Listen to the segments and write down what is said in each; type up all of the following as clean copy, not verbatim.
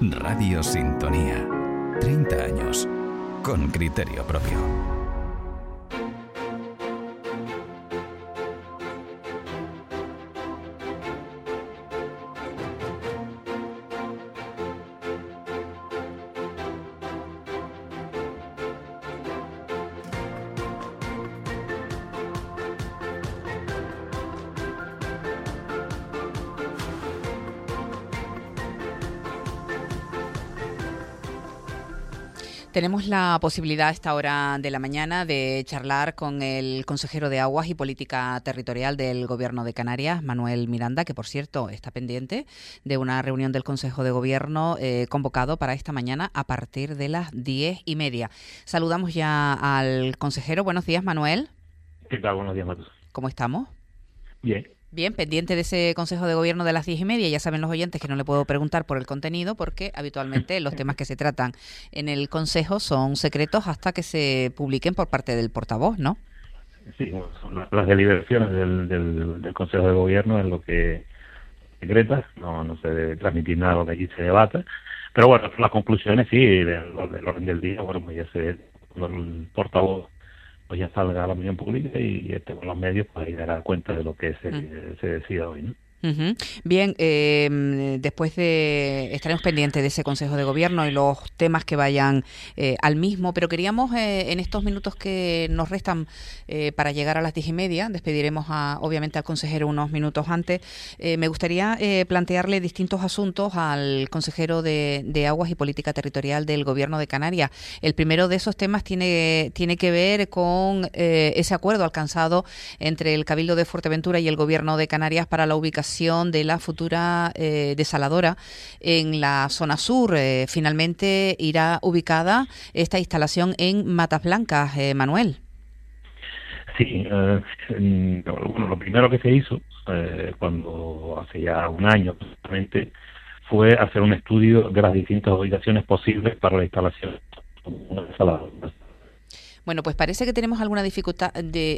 Radio Sintonía. 30 años con criterio propio. Tenemos la posibilidad a esta hora de la mañana de charlar con el consejero de Aguas y Política Territorial del Gobierno de Canarias, Manuel Miranda, que por cierto está pendiente de una reunión del Consejo de Gobierno convocado para esta mañana a partir de las 10:30. Saludamos ya al consejero. Buenos días, Manuel. ¿Qué tal? Buenos días, Matus. ¿Cómo estamos? Bien. Bien, pendiente de ese Consejo de Gobierno de las 10:30. Ya saben los oyentes que no le puedo preguntar por el contenido porque habitualmente los temas que se tratan en el Consejo son secretos hasta que se publiquen por parte del portavoz, ¿no? Sí, son las deliberaciones del Consejo de Gobierno es lo que secretas, no se debe transmitir nada de lo que allí se debata. Pero bueno, las conclusiones sí, del orden del día, bueno, pues ya el portavoz pues ya salga a la opinión pública y con los medios pues ahí dará cuenta de lo que se decida hoy, ¿no? Uh-huh. Bien, después estaremos pendientes de ese Consejo de Gobierno y los temas que vayan al mismo, pero queríamos en estos minutos que nos restan para llegar a las 10:30, despediremos obviamente al consejero unos minutos antes, me gustaría plantearle distintos asuntos al consejero de Aguas y Política Territorial del Gobierno de Canarias. El primero de esos temas tiene que ver con ese acuerdo alcanzado entre el Cabildo de Fuerteventura y el Gobierno de Canarias para la ubicación de la futura desaladora en la zona sur. Finalmente irá ubicada esta instalación en Matas Blancas, Manuel. Sí, bueno, lo primero que se hizo cuando hace ya un año aproximadamente fue hacer un estudio de las distintas ubicaciones posibles para la instalación de una desaladora. Bueno, pues parece que tenemos alguna dificultad,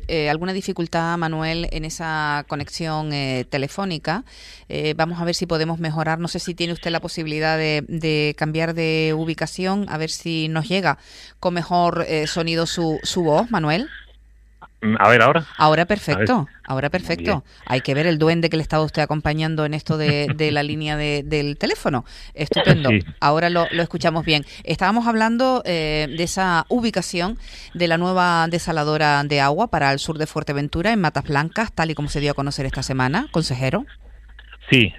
Manuel, en esa conexión telefónica. Vamos a ver si podemos mejorar. No sé si tiene usted la posibilidad de cambiar de ubicación, a ver si nos llega con mejor sonido su voz, Manuel. A ver, ahora. Ahora perfecto. Hay que ver el duende que le estaba usted acompañando en esto de la línea del teléfono. Estupendo. Sí. Ahora lo escuchamos bien. Estábamos hablando de esa ubicación de la nueva desaladora de agua para el sur de Fuerteventura, en Matas Blancas, tal y como se dio a conocer esta semana, consejero. Sí,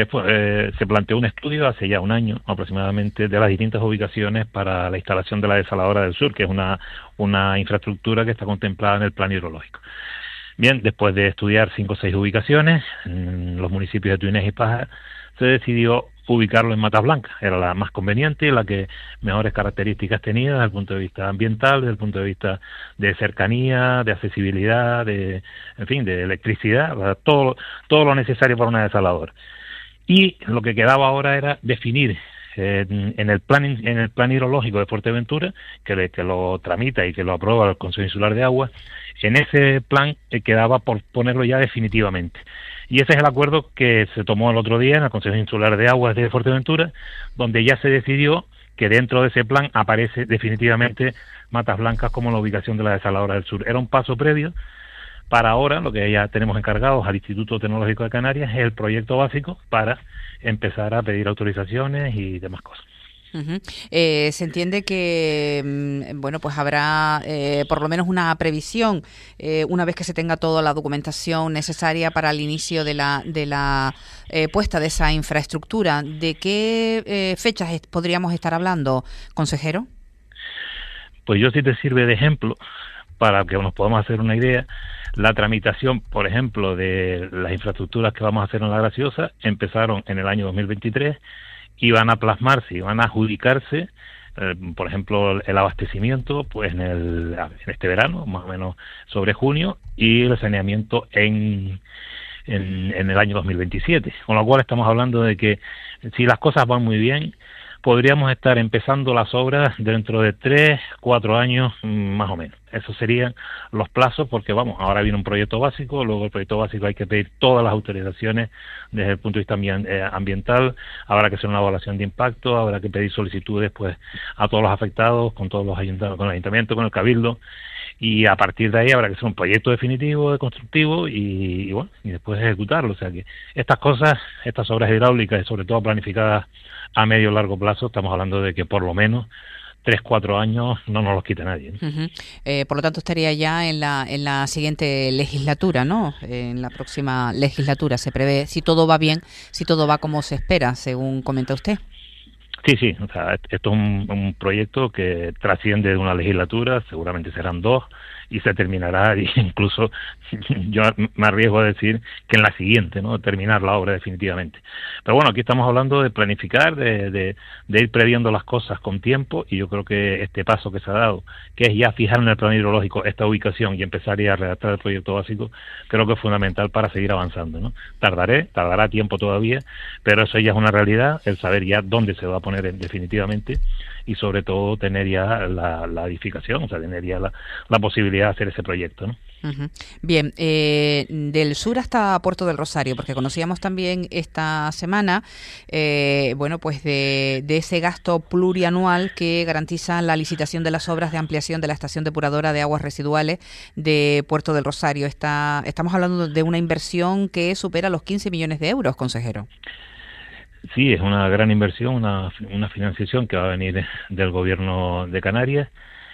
se planteó un estudio hace ya un año aproximadamente de las distintas ubicaciones para la instalación de la desaladora del sur, que es una infraestructura que está contemplada en el plan hidrológico. Bien, después de estudiar 5 o 6 ubicaciones en los municipios de Tuínez y Pájara, se decidió ubicarlo en Matas Blancas. Era la más conveniente, la que mejores características tenía desde el punto de vista ambiental, desde el punto de vista de cercanía, de accesibilidad, de electricidad, todo lo necesario para una desaladora. Y lo que quedaba ahora era definir en el plan hidrológico de Fuerteventura, que lo tramita y que lo aprueba el Consejo Insular de Agua. En ese plan quedaba por ponerlo ya definitivamente. Y ese es el acuerdo que se tomó el otro día en el Consejo Insular de Aguas de Fuerteventura, donde ya se decidió que dentro de ese plan aparece definitivamente Matas Blancas como la ubicación de la desaladora del sur. Era un paso previo. Para ahora, lo que ya tenemos encargados al Instituto Tecnológico de Canarias es el proyecto básico para empezar a pedir autorizaciones y demás cosas. Uh-huh. Se entiende que pues habrá por lo menos una previsión una vez que se tenga toda la documentación necesaria para el inicio de la puesta de esa infraestructura. ¿De qué fechas podríamos estar hablando, consejero? Pues yo, si te sirve de ejemplo, para que nos podamos hacer una idea, la tramitación, por ejemplo, de las infraestructuras que vamos a hacer en La Graciosa empezaron en el año 2023 y van a plasmarse y van a adjudicarse, por ejemplo, el abastecimiento pues en este verano, más o menos sobre junio, y el saneamiento en el año 2027. Con lo cual estamos hablando de que si las cosas van muy bien, podríamos estar empezando las obras dentro de 3-4 años más o menos. Esos serían los plazos, porque vamos, ahora viene un proyecto básico, luego el proyecto básico hay que pedir todas las autorizaciones desde el punto de vista ambiental, habrá que hacer una evaluación de impacto, habrá que pedir solicitudes pues a todos los afectados, con todos los ayuntamientos, con el ayuntamiento, con el cabildo, y a partir de ahí habrá que hacer un proyecto definitivo, constructivo, y bueno, y después ejecutarlo. O sea que estas cosas, estas obras hidráulicas, y sobre todo planificadas a medio o largo plazo, estamos hablando de que por lo menos 3-4 años no nos los quita nadie, ¿no? Por lo tanto, estaría ya en la siguiente legislatura, ¿no? En la próxima legislatura se prevé, si todo va bien, si todo va como se espera, según comenta usted. Sí, o sea, esto es un proyecto que trasciende de una legislatura, seguramente serán 2, y se terminará, incluso yo me arriesgo a decir que en la siguiente, ¿no? Terminar la obra definitivamente. Pero bueno, aquí estamos hablando de planificar, de ir previendo las cosas con tiempo, y yo creo que este paso que se ha dado, que es ya fijar en el plan hidrológico esta ubicación y empezar ya a redactar el proyecto básico, creo que es fundamental para seguir avanzando, ¿no? Tardará tiempo todavía, pero eso ya es una realidad, el saber ya dónde se va a poner definitivamente, y sobre todo tener ya la edificación, o sea, tener ya la posibilidad de hacer ese proyecto, ¿no? Bien, del sur hasta Puerto del Rosario, porque conocíamos también esta semana, bueno, pues de ese gasto plurianual que garantiza la licitación de las obras de ampliación de la estación depuradora de aguas residuales de Puerto del Rosario. Estamos hablando de una inversión que supera los 15 millones de euros, consejero. Sí, es una gran inversión, una financiación que va a venir del gobierno de Canarias,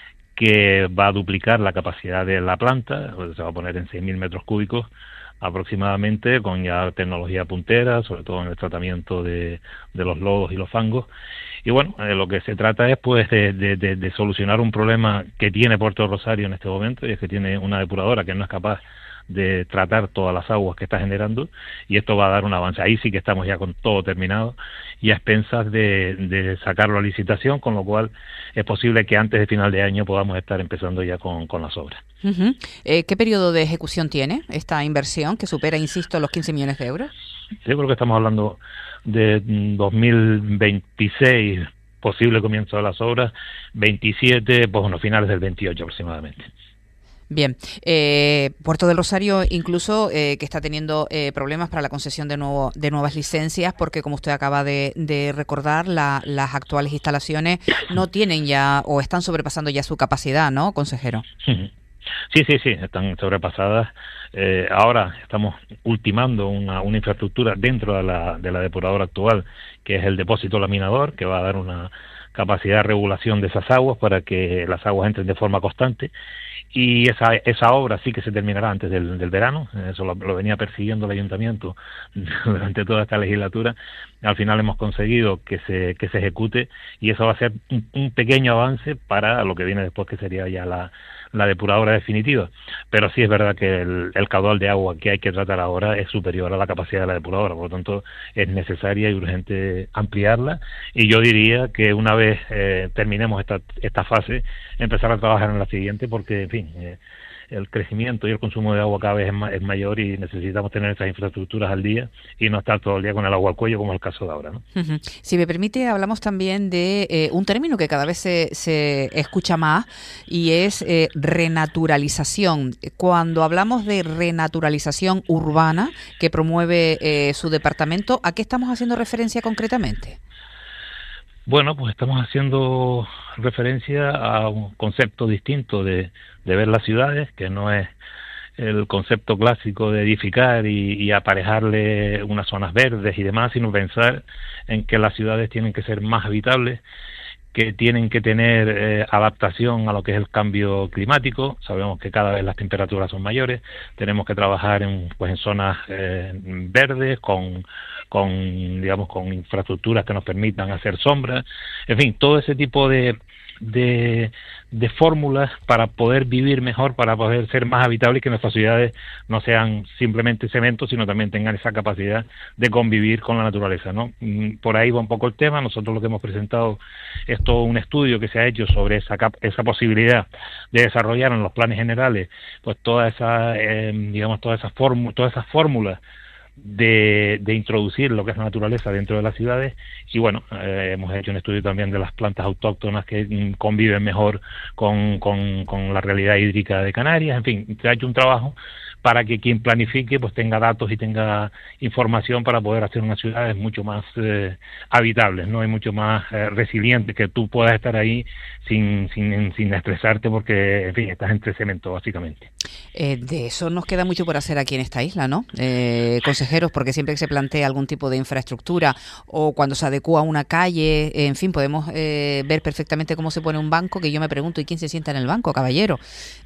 que va a duplicar la capacidad de la planta, se va a poner en 6.000 metros cúbicos aproximadamente, con ya tecnología puntera, sobre todo en el tratamiento de los lodos y los fangos. Y bueno, lo que se trata es pues de solucionar un problema que tiene Puerto Rosario en este momento, y es que tiene una depuradora que no es capaz de tratar todas las aguas que está generando, y esto va a dar un avance. Ahí sí que estamos ya con todo terminado y a expensas de sacarlo a licitación, con lo cual es posible que antes de final de año podamos estar empezando ya con las obras. ¿Qué periodo de ejecución tiene esta inversión que supera, insisto, los 15 millones de euros? Yo creo que estamos hablando de 2026, posible comienzo de las obras, 27, pues bueno, finales del 28 aproximadamente. Bien, Puerto del Rosario incluso que está teniendo problemas para la concesión de nuevas licencias, porque como usted acaba de recordar, las actuales instalaciones no tienen ya o están sobrepasando ya su capacidad, ¿no, consejero? Sí, están sobrepasadas. Ahora estamos ultimando una infraestructura dentro de la depuradora actual, que es el depósito laminador, que va a dar una capacidad de regulación de esas aguas para que las aguas entren de forma constante. Y esa obra sí que se terminará antes del verano. Eso lo venía persiguiendo el ayuntamiento durante toda esta legislatura. Al final hemos conseguido que se ejecute, y eso va a ser un pequeño avance para lo que viene después, que sería ya la depuradora definitiva. Pero sí es verdad que el caudal de agua que hay que tratar ahora es superior a la capacidad de la depuradora, por lo tanto es necesaria y urgente ampliarla, y yo diría que una vez terminemos esta fase, empezar a trabajar en la siguiente, porque en fin, el crecimiento y el consumo de agua cada vez es mayor, y necesitamos tener esas infraestructuras al día y no estar todo el día con el agua al cuello, como es el caso de ahora, ¿no? Si me permite, hablamos también de un término que cada vez se escucha más, y es renaturalización. Cuando hablamos de renaturalización urbana que promueve su departamento, ¿a qué estamos haciendo referencia concretamente? Bueno, pues estamos haciendo referencia a un concepto distinto de ver las ciudades, que no es el concepto clásico de edificar y aparejarle unas zonas verdes y demás, sino pensar en que las ciudades tienen que ser más habitables, que tienen que tener adaptación a lo que es el cambio climático. Sabemos que cada vez las temperaturas son mayores, tenemos que trabajar en zonas verdes, con infraestructuras que nos permitan hacer sombras, en fin, todo ese tipo de fórmulas para poder vivir mejor, para poder ser más habitables, que nuestras ciudades no sean simplemente cemento, sino también tengan esa capacidad de convivir con la naturaleza, ¿no? Por ahí va un poco el tema. Nosotros lo que hemos presentado es todo un estudio que se ha hecho sobre esa posibilidad de desarrollar en los planes generales pues todas esas fórmulas de introducir lo que es la naturaleza dentro de las ciudades. Y bueno, hemos hecho un estudio también de las plantas autóctonas que conviven mejor con la realidad hídrica de Canarias. En fin, se ha hecho un trabajo para que quien planifique pues tenga datos y tenga información para poder hacer unas ciudades mucho más habitables, ¿no? Y mucho más resilientes, que tú puedas estar ahí sin estresarte porque, en fin, estás entre cemento, básicamente. De eso nos queda mucho por hacer aquí en esta isla, ¿no? Consejeros, porque siempre que se plantea algún tipo de infraestructura o cuando se adecúa una calle, en fin, podemos ver perfectamente cómo se pone un banco, que yo me pregunto, ¿y quién se sienta en el banco, caballero?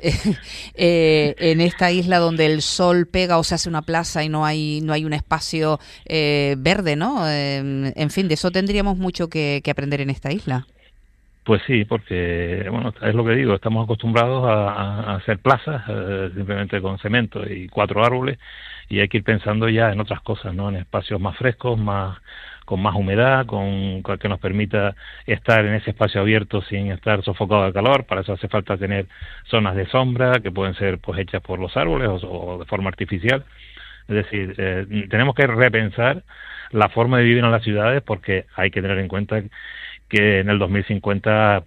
En esta isla donde el sol pega o se hace una plaza y no hay un espacio verde, ¿no? En fin, de eso tendríamos mucho que aprender en esta isla. Pues sí, porque, bueno, es lo que digo, estamos acostumbrados a hacer plazas simplemente con cemento y 4 árboles, y hay que ir pensando ya en otras cosas, ¿no? En espacios más frescos, con más humedad, que nos permita estar en ese espacio abierto sin estar sofocado de calor. Para eso hace falta tener zonas de sombra que pueden ser pues hechas por los árboles o de forma artificial. Es decir, tenemos que repensar la forma de vivir en las ciudades, porque hay que tener en cuenta que en el 2050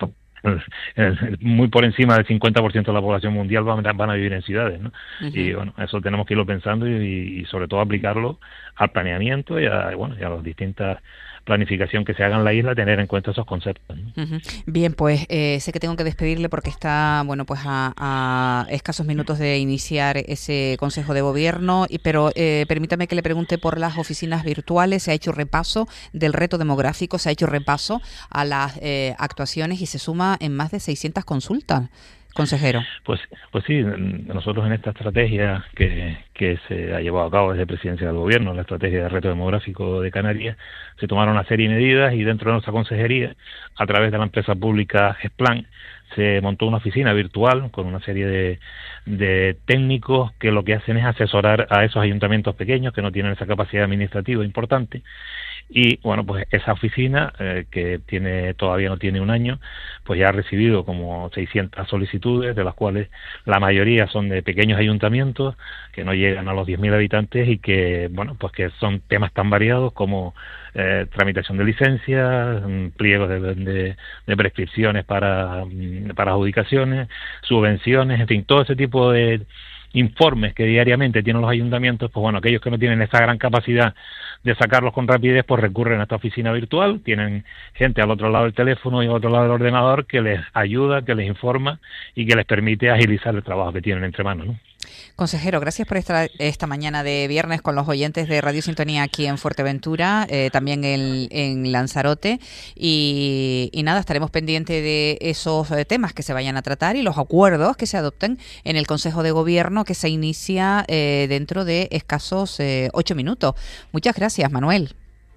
muy por encima del 50% de la población mundial van a vivir en ciudades, ¿no? Uh-huh. Y bueno, eso tenemos que irlo pensando y sobre todo aplicarlo al planeamiento y a las distintas planificación que se haga en la isla, tener en cuenta esos conceptos, ¿no? Uh-huh. Bien, pues sé que tengo que despedirle porque está, bueno, pues a escasos minutos de iniciar ese Consejo de Gobierno, pero permítame que le pregunte por las oficinas virtuales. Se ha hecho repaso del reto demográfico, se ha hecho repaso a las actuaciones y se suma en más de 600 consultas. Consejero. Pues sí, nosotros en esta estrategia que se ha llevado a cabo desde Presidencia del Gobierno, la estrategia de reto demográfico de Canarias, se tomaron una serie de medidas y dentro de nuestra consejería, a través de la empresa pública GESPLAN, se montó una oficina virtual con una serie de técnicos que lo que hacen es asesorar a esos ayuntamientos pequeños que no tienen esa capacidad administrativa importante. Y bueno, pues esa oficina, que todavía no tiene un año, pues ya ha recibido como 600 solicitudes, de las cuales la mayoría son de pequeños ayuntamientos que no llegan a los 10.000 habitantes y que, bueno, pues que son temas tan variados como tramitación de licencias, pliegos de prescripciones para adjudicaciones, subvenciones, en fin, todo ese tipo de informes que diariamente tienen los ayuntamientos. Pues bueno, aquellos que no tienen esa gran capacidad de sacarlos con rapidez, pues recurren a esta oficina virtual, tienen gente al otro lado del teléfono y al otro lado del ordenador que les ayuda, que les informa y que les permite agilizar el trabajo que tienen entre manos, ¿no? Consejero, gracias por estar esta mañana de viernes con los oyentes de Radio Sintonía aquí en Fuerteventura, también en Lanzarote, y nada, estaremos pendientes de esos temas que se vayan a tratar y los acuerdos que se adopten en el Consejo de Gobierno, que se inicia dentro de escasos 8 minutos. Muchas gracias, Manuel.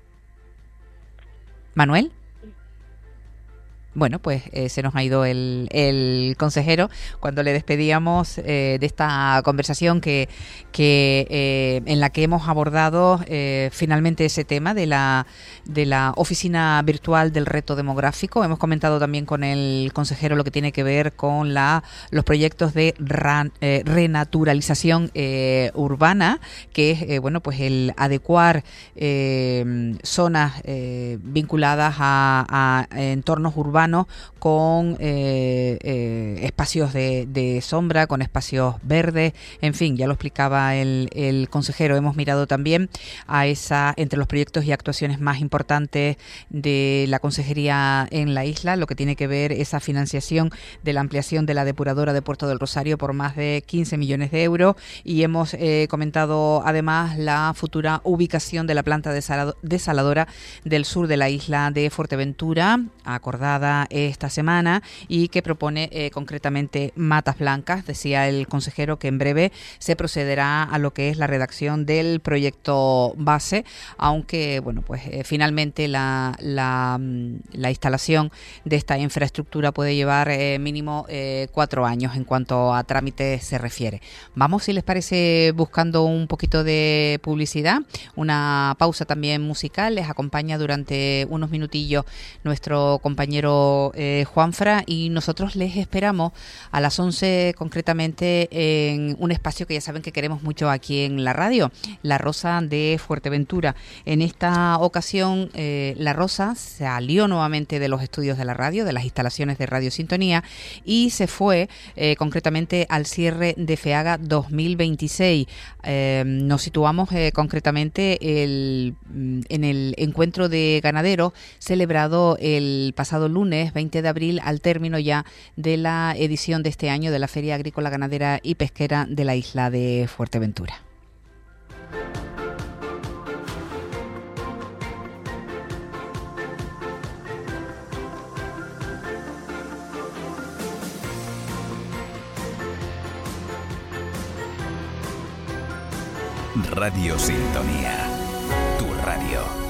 ¿Manuel? Bueno, pues se nos ha ido el consejero cuando le despedíamos de esta conversación que en la que hemos abordado finalmente ese tema de la oficina virtual del reto demográfico. Hemos comentado también con el consejero lo que tiene que ver con los proyectos de renaturalización urbana, que es bueno, pues el adecuar zonas vinculadas a entornos urbanos con espacios de sombra, con espacios verdes, en fin, ya lo explicaba el consejero. Hemos mirado también entre los proyectos y actuaciones más importantes de la consejería en la isla, lo que tiene que ver esa financiación de la ampliación de la depuradora de Puerto del Rosario por más de 15 millones de euros, y hemos comentado además la futura ubicación de la planta desaladora del sur de la isla de Fuerteventura, acordada esta semana, y que propone concretamente matas blancas. Decía el consejero que en breve se procederá a lo que es la redacción del proyecto base, aunque bueno, pues finalmente la instalación de esta infraestructura puede llevar mínimo 4 años en cuanto a trámites se refiere. Vamos, si les parece, buscando un poquito de publicidad, una pausa también musical. Les acompaña durante unos minutillos nuestro compañero dicho Juanfra, y nosotros les esperamos a las 11 concretamente en un espacio que ya saben que queremos mucho aquí en la radio, La Rosa de Fuerteventura. En esta ocasión La Rosa salió nuevamente de los estudios de la radio, de las instalaciones de Radio Sintonía, y se fue concretamente al cierre de FEAGA 2026. Nos situamos concretamente en el encuentro de ganaderos celebrado el pasado lunes 20 de abril, al término ya de la edición de este año de la Feria Agrícola, Ganadera y Pesquera de la isla de Fuerteventura. Radio Sintonía, tu radio.